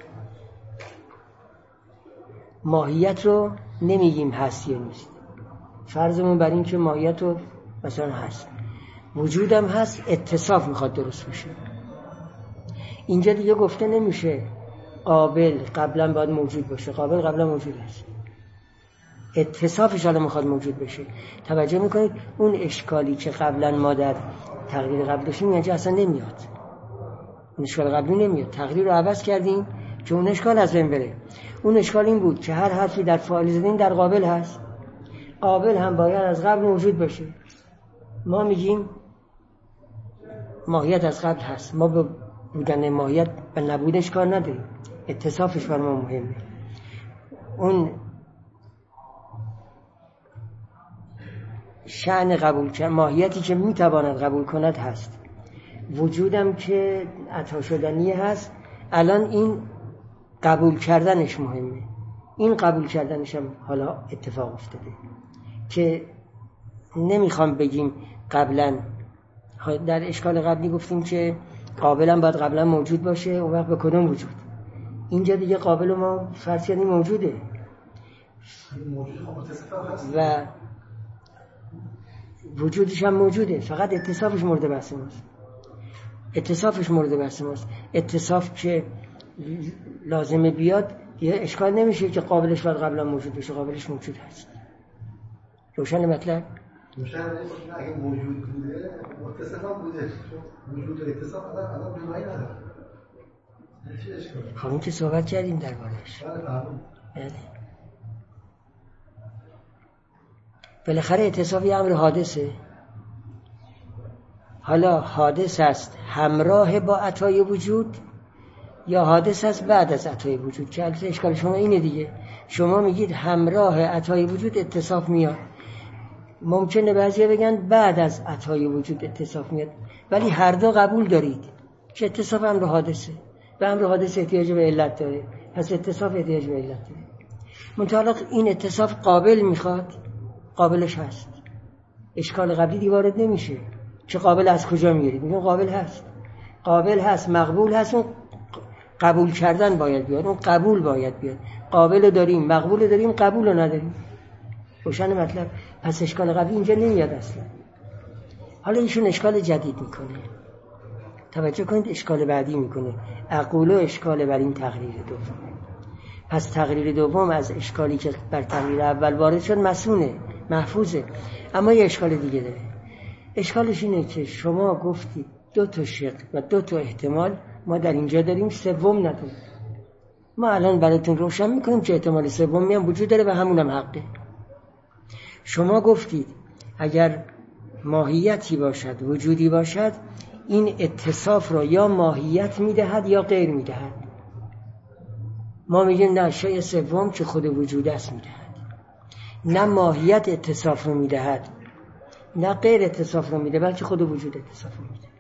ماهیت رو نمیگیم هست یا نیست. فرضمون بر این که ماهیت رو مثلا هست. وجودم هست اتصاف میخواد درست بشه. اینجا دیگه گفته نمیشه قابل قبلا باید موجود باشه. قابل قبلا موجود هست. اتصافش حالا میخواد موجود بشه. توجه میکنید اون اشکالی که قبلا ما در تقریر قبل داشتیم اینجا اصلا نمیاد. اون اشکال قبلی نمیاد. تقریر رو عوض کردیم که اون اشکال از بین بره. اون اشکال این بود که هر حرفی در فاعل زدین در قابل هست. قابل هم باید از قبل موجود باشه. ما میگیم ماهیت از قبل هست. ما به بودن ماهیت و نبودش کار نداریم. اتصافش بر ما مهمه. اون شأن قبول کردن ماهیتی که میتواند قبول کند هست. وجودم که عطا شدنی هست. الان این قبول کردنش مهمه. این قبول کردنش هم حالا اتفاق افتاده که نمیخوام بگیم قبلا در اشکال قبلی گفتیم که قابلا باید قبلا موجود باشه. اون وقت به کدوم وجود؟ اینجا دیگه قابل ما فرض کردیم موجوده و وجودش هم موجوده. فقط اتصافش مورد بحث ماست. اتصافش مورد بحث ماست. اتصاف که لازمه بیاد یه اشکال نمیشه که قابلش باید قبلا موجود بشه. قابلش موجود هست. روشن مطلب؟ مشکل اینه اگه موجود بوده متصف هم بوده، وجود و اتصاف الان الان جدایی نداره. خب این که صحبت کردیم دربارش. بله. بالاخره اتصاف یه امر حادثه. حالا حادث است همراه با عطای وجود یا حادث است بعد از عطای وجود، که البته اشکال شما اینه دیگه. شما میگید همراه عطای وجود اتصاف میاد، ممکنه بعضیا بگن بعد از عطای وجود اتصاف میاد، ولی هر دو قبول دارید که اتصاف امر حادثه و امر حادث احتیاج به علت داره، پس اتصاف احتیاج به علت داره. منطلق این اتصاف قابل میخواد، قابلش هست. اشکال قبلی دیگه وارد نمیشه که قابل از کجا میارید؟ میگن قابل هست، قابل هست، مقبول هست، اون قبول کردن باید بیاد، اون قبول باید بیاد. قابل داریم، مقبول داریم، قبول رو نداریم. روشن مطلب؟ پس اشکال قبلی اینجا نمیاد اصلا. حالا ایشون اشکال جدید میکنه، توجه کنید اشکال بعدی میکنه. اقولو اشکال بر این تقریر دوم. پس تقریر دوم از اشکالی که بر تقریر اول وارد شد مسونه، محفوظه. اما یه اشکال دیگه داره. اشکالش اینه که شما گفتید دو تا شق و دو تا احتمال ما در اینجا داریم، سوم نداریم. ما الان براتون روشن میکنیم که احتمال سومی هم وجود داره و همونم حقه. شما گفتید اگر ماهیتی باشد، وجودی باشد، این اتصاف را یا ماهیت میدهد یا غیر میدهد. ما میگیم نه، شیء سوم که خود وجود است میدهد. نه ماهیت اتصاف رو میدهد، نه غیر اتصاف رو میده، بلکه خود وجود اتصاف رو میده.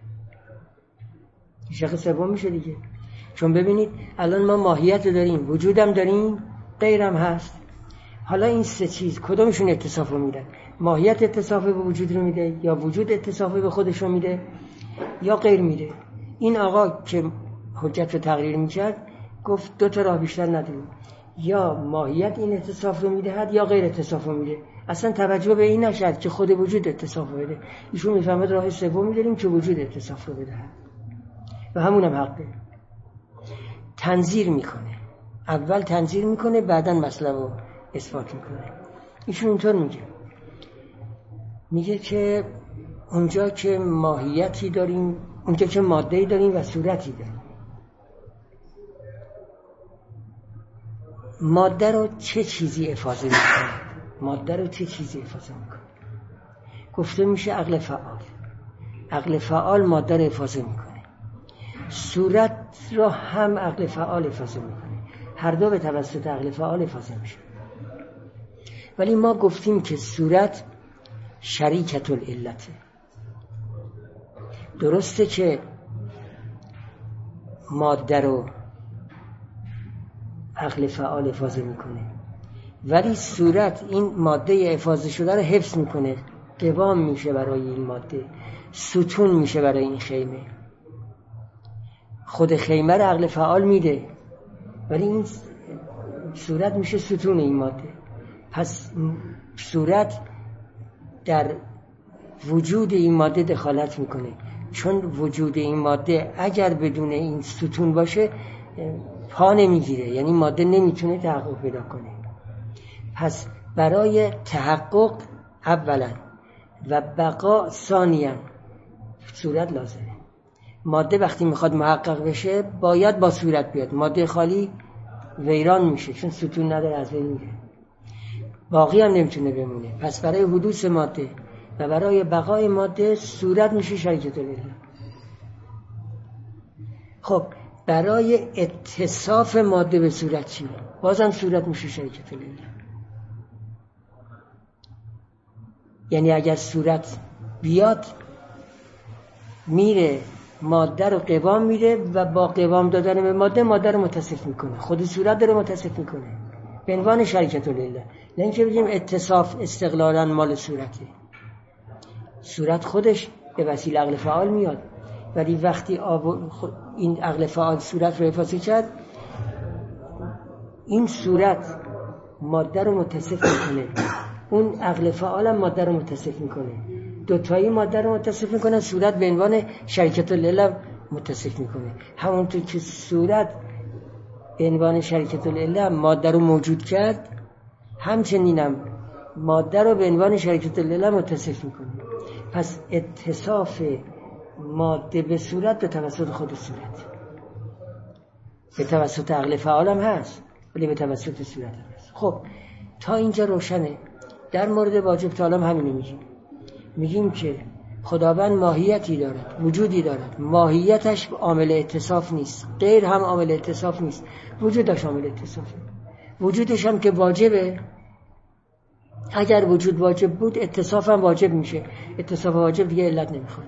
شیء سوم میشه دیگه. چون ببینید الان ما ماهیت رو داریم، وجودم داریم، غیرم هست. حالا این سه چیز کدومشون اتصاف رو میدن؟ ماهیت اتصاف به وجود رو میده، یا وجود اتصاف به خودش رو میده، یا غیر میده. این آقا که حجت رو تقریر میکرد گفت دو تا راه بیشتر نداریم، یا ماهیت این اتصاف رو میدهد یا غیر اتصاف رو میده. اصلا توجه به این نشد که خود وجود اتصاف رو بده. ایشون میفهمد راه سوم میداریم که وجود اتصاف رو بدهد و همونم حقه. تنظیر میکنه، اول تنظیر میکنه بعدن مطلب رو اثبات میکنه. ایشون اینطور میگه، میگه که اونجا که ماهیتی داریم، اونجا که ماده‌ای داریم و صورتی داریم، ماده رو چه چیزی افاضه میکنه؟ ماده رو چه چیزی افاضه میکنه؟ گفته میشه عقل فعال. عقل فعال ماده رو افاضه میکنه. صورت رو هم عقل فعال افاضه میکنه. هر دو به توسط عقل فعال افاضه میشه. ولی ما گفتیم که صورت شریکت العلته. درسته که ماده رو عقل فعال افاضه میکنه، ولی صورت این ماده افاضه شده رو حفظ میکنه، قوام میشه برای این ماده، ستون میشه برای این خیمه. خود خیمه رو عقل فعال میده، ولی این صورت میشه ستون این ماده. پس صورت در وجود این ماده دخالت میکنه، چون وجود این ماده اگر بدون این ستون باشه پا نمیگیره، یعنی ماده نمیتونه تحقق پیدا کنه. پس برای تحقق اولا و بقا ثانیا صورت لازمه. ماده وقتی میخواد محقق بشه باید با صورت بیاد. ماده خالی ویران میشه چون ستون نداره، از بین میره، باقی هم نمیتونه بمونه. پس برای حدوث ماده و برای بقای ماده صورت میشه شریکت العله. خب برای اتصاف ماده به صورت چی؟ بازم صورت میشه شریکت العله. یعنی اگر صورت بیاد میره ماده رو قوام میده و با قوام دادن به ماده ماده رو متصف میکنه، خود صورت داره متصف میکنه به عنوان شریکت العله. نه اینکه بگیم اتصاف استقلالا مال صورته. صورت خودش به وسیله عقل فعال میاد، ولی وقتی آب این عقل فعال صورت رو افاضه کرد، این صورت ماده رو متصف میکنه، اون عقل فعال هم ماده رو متصف میکنه، دوتایی ماده رو متصف میکنه، صورت به عنوان شریکت العله متصف میکنه. همونطور که صورت به عنوان شریکت العله ماده رو موجود کرد، همچنینم ماده رو به عنوان شریکت العله متصف میکنیم. پس اتصاف ماده به صورت به توسط خود صورت، به توسط عقل فعال هم هست ولی به توسط صورت هم هست. خب تا اینجا روشنه. در مورد واجب تعالی هم همینو میگیم. میگیم که خداوند ماهیتی دارد، وجودی دارد، ماهیتش عامل اتصاف نیست، غیر هم عامل اتصاف نیست، وجودش عامل اتصافه. وجودش هم که واجبه، اگر وجود واجب بود اتصاف هم واجب میشه، اتصاف واجب دیگه علت نمیخواد.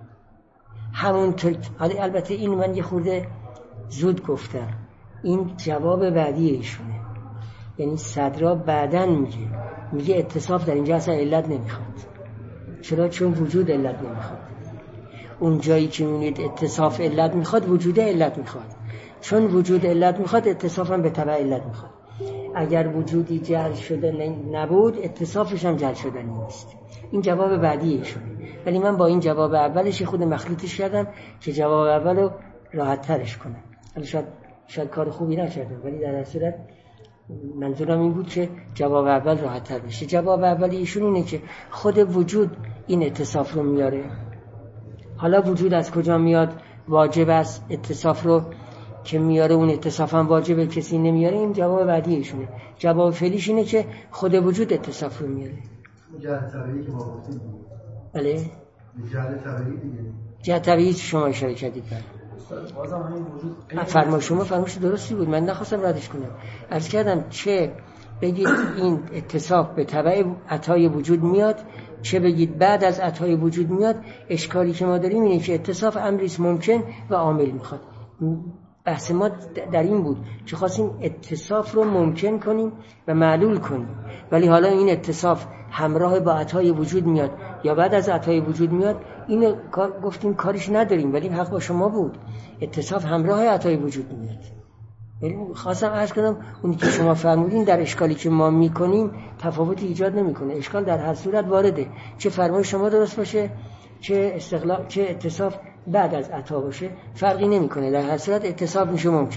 همونطور البته این من یه خورده زود گفتم، این جواب بعدی ایشونه، یعنی صدرا بعدن میگه میگه اتصاف در اینجا اصلا علت نمیخواد. چرا؟ چون وجود علت نمیخواد. اون جایی که میونید اتصاف علت میخواد، وجود علت میخواد. چون وجود علت میخواد، اتصاف هم به تبع علت میخواد. اگر وجودی جعل شده نبود، اتصافش هم جعل شده نیست. این جواب بعدی ایشونه. ولی من با این جواب اولش خود مخلوطش کردم که جواب اولو راحت ترش کنم. حالا شاید شاید کار خوبی نکردم، ولی در هر صورت منظورم این بود که جواب اول راحت تر بشه. جواب اولی ایشون اینه که خود وجود این اتصاف رو میاره. حالا وجود از کجا میاد؟ واجب است اتصاف رو که میاره، اون اتصاف هم واجبه، کسی نمیاره. این جواب بعدی ایشونه. جواب فعلیش اینه که خود وجود اتصاف رو میاره. جهت طبیعی که ما گفتیم. بله؟ جهت طبیعی دیگه. جهت طبیعی شما اشاره کردید. بازم همین وجود فرما شما فرمایش درستی بود، من نخواستم ردش کنم. عرض کردم چه بگید این اتصاف به تبع عطای وجود میاد، چه بگید بعد از عطای وجود میاد. اشکالی که ما داریم اینه که اتصاف امریست ممکن و عامل میخواد. بحث ما در این بود که خواستیم اتصاف رو ممکن کنیم و معلول کنیم، ولی حالا این اتصاف همراه با عطای وجود میاد یا بعد از عطای وجود میاد، اینو گفتیم کارش نداریم، ولی حق با شما بود. اتصاف همراه عطای وجود میاد. ولی خواستم عرض کنم اونی که شما فرمودین در اشکالی که ما میکنیم تفاوتی ایجاد نمیکنه. اشکال در هر صورت وارده، چه فرمای شما درست باشه، چه استقلال، چه اتصاف بعد از عطا باشه، فرقی نمیکنه. در هر صورت اتصاف میشه ممکن.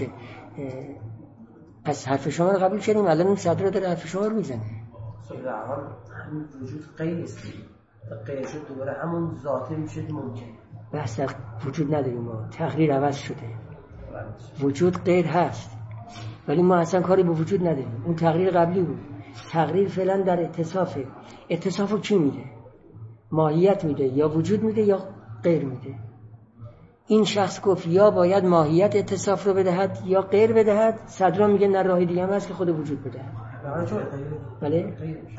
پس حرف شما رو قبول کردیم. الان اون صدر داره حرف شما رو میزنه. صدر اول همین وجود غیر است، غیر شد دوباره همون ذاته میشه ممکن. بحث وجود نداریم ما، تقریر عوض شده. وجود غیر هست ولی ما اصلا کاری به وجود نداریم. اون تقریر قبلی بود. تقریر فعلا در اتصافه. اتصافو کی میده؟ ماهیت میده یا وجود میده یا غیر میده. این شخص گفت یا باید ماهیت اتصاف رو بدهد یا غیر بدهد. صدرا میگه نه، راه دیگه هم هست که خود وجود بدهد. بله؟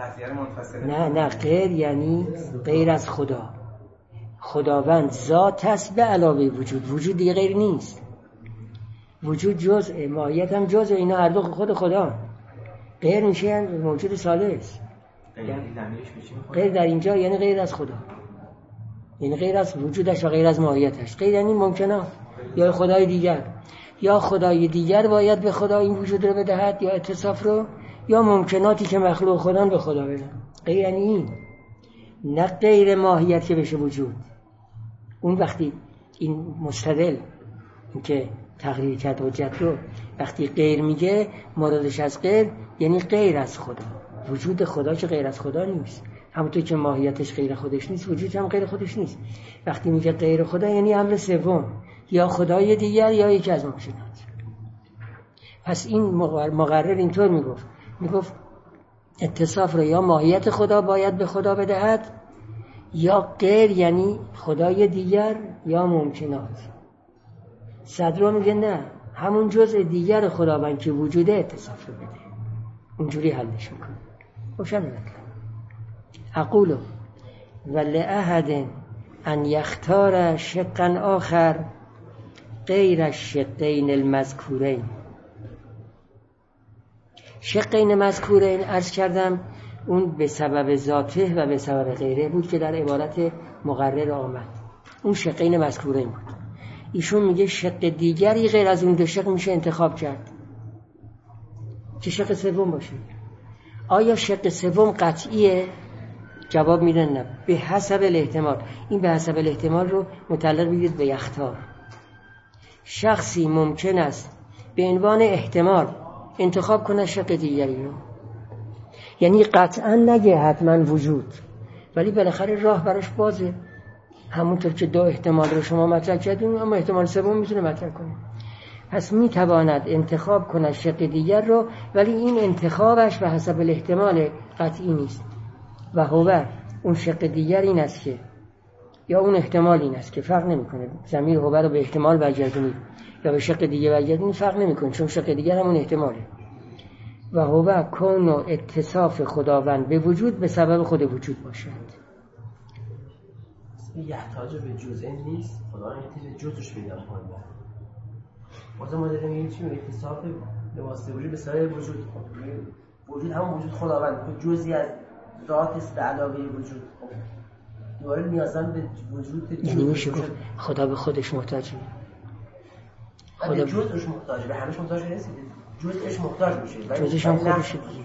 نه نه، غیر یعنی غیر از خدا. خداوند ذات است به علاوه وجود. وجود دیگه غیر نیست. وجود جزء، ماهیت هم جزء، اینا هر دو خود خدا. غیر میشه موجود ثالث. غیر در اینجا یعنی غیر از خدا، یعنی غیر از وجودش و غیر از ماهیتش. غیر یعنی ممکنه یا خدای دیگر، یا خدای دیگر باید به خدا این وجود رو بدهد یا اتصاف رو، یا ممکناتی که مخلوق خدا به خدا بدن. غیر یعنی این، نه غیر ماهیت که بشه وجود. اون وقتی این مستدل این که تقریر کرد حجت رو، وقتی غیر میگه مرادش از غیر یعنی غیر از خدا. وجود خدا که غیر از خدا نیست، همونطور که ماهیتش غیر خودش نیست، وجود هم غیر خودش نیست. وقتی میگه غیر خدا یعنی امر سوم، یا خدای دیگر یا یکی از ممکنات. پس این مقرر اینطور میگفت میگفت اتصاف رو یا ماهیت خدا باید به خدا بدهد یا غیر یعنی خدای دیگر یا ممکنات. صدرا میگه نه، همون جزء دیگر خداوند که وجوده اتصاف رو بده. اونجوری حلش میکنه. روشن مطلب. اقول ولأحد ان یختار شقا آخر غیر الشقین المذکورین. شقین مذکورین عرض کردم اون به سبب ذاته و به سبب غیره بود که در عبارت مقرر آمد. اون شقین مذکورین بود. ایشون میگه شق دیگری غیر از اون دو شق میشه انتخاب کرد که شق سوم باشه. آیا شق سوم قطعیه؟ جواب میدن نه، به حسب الاحتمال. این به حسب الاحتمال رو متعلق بگید به یختار. شخصی ممکن است به عنوان احتمال انتخاب کنه شق دیگری رو، یعنی قطعا نگه حتما وجود، ولی بالاخره راه براش بازه. همونطور که دو احتمال رو شما مطرح کردیم، اما احتمال سوم میتونه مطرح کنه. پس میتواند انتخاب کند شق دیگر رو، ولی این انتخابش به حسب الاحتمال قطعی نیست. و هو اون شق دیگر این است که، یا اون احتمال این است که فرق نمیکنه، ضمیر هو رو به احتمال برگردونید یا به شق دیگه برگردونید فرق نمیکنه، چون شق دیگر همون احتماله. و هو کون و اتصاف خداوند به وجود به سبب خود وجود باشد. یحتاج به جزء نیست، خدا احتیاج جزش پیدا کنه. واسه ما داریم میگیم چی؟ اتصاف به واسطه وجود به سبب وجود. وجود همون وجود خداوند که جزئی از ذات است به علاوه وجود. دوباره نیازمند به وجود. یعنی میشه گفت خدا به خودش محتاجه. خدا جزش محتاجه، به همش محتاج نیست. جزش محتاج میشه. جزش هم خودشه دیگه.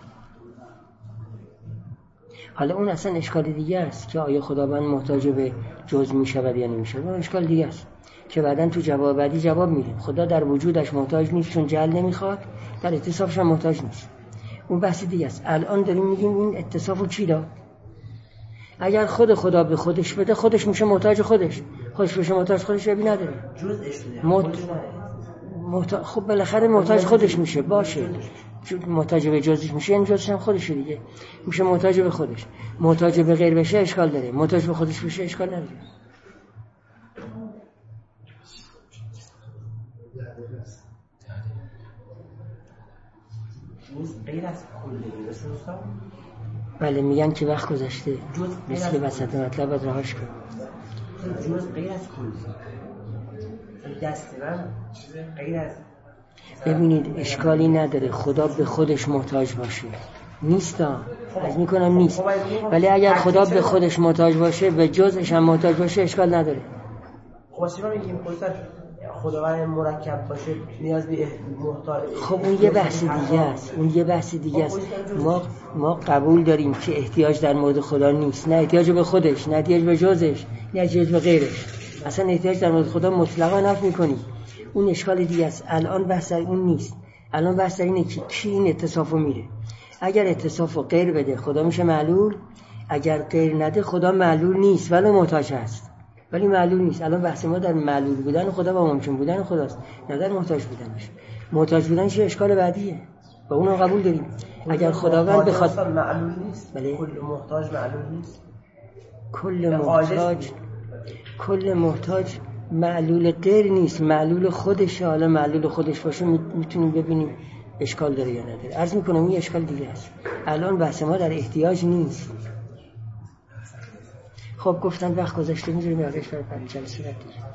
حالا اون اصلا اشکال دیگه است که آیا خداوند محتاج به جز میشود یا نمیشه. اون اشکال دیگه است که بعداً تو جواب بعدی جواب میدیم. خدا در وجودش محتاج نیست چون جل نمیخواد، در اتصافش هم محتاج نیست. اون بحث دیگه است. الان داریم میگیم این اتصافو چی داد؟ اگر خود خدا به خودش بده، خودش میشه محتاج خودش. خودش بشه محتاج خودش ربی نداره. جزش بده. محت... محت... خب بالاخره محتاج خودش میشه، باشه. محتاج به جزش میشه، این جزش هم خودشه دیگه. میشه محتاج به خودش. محتاج به غیر بشه اشکال داره. محتاج به خودش بشه اشکال نداره. غیر از کلی درسته دوستان؟ بله میگن که وقت گذشته، مثل وسط مطلب باید رهاش کن. جز غیر از کلی دست من غیر از ببینید اشکالی نداره خدا به خودش محتاج باشه، نیستا از میکنم نیست، ولی اگر خدا به خودش محتاج باشه به جزش هم محتاج باشه اشکال نداره. خب چرا میگیم خداوند مرکب باشه نیاز به محتاج؟ خب اون یه بحث دیگه است، اون یه بحث دیگه است. ما ما قبول داریم که احتیاج در مورد خدا نیست، نه احتیاج به خودش، نه احتیاج به جزش، نه احتیاج به غیرش. اصلا احتیاج در مورد خدا مطلقا نفی می‌کنیم. اون اشکال دیگه است. الان بحث اون نیست. الان بحث اینه که کی این اتصافو میره. اگر اتصافو غیر بده خدا میشه معلول، اگر غیر نده خدا معلول نیست ولی محتاج است، ولی معلول نیست. الان بحث ما در معلول بودن خدا و ممکن بودن خداست، نه در محتاج بودنش. محتاج بودنش اشکال بعدیه و اونو قبول داریم. اگر خداوند بخواد معلول نیست، بله کل محتاج معلول نیست. کل محتاج کل محتاج معلول غیر نیست، معلول خودشه. حالا معلول خودش باشه میتونیم ببینیم اشکال داره یا نداره. عرض میکنم این اشکال دیگه است. الان بحث ما در احتیاج نیست. خب گفتن وقت گذشته، میذاریم یادش برای جلسه بعدی.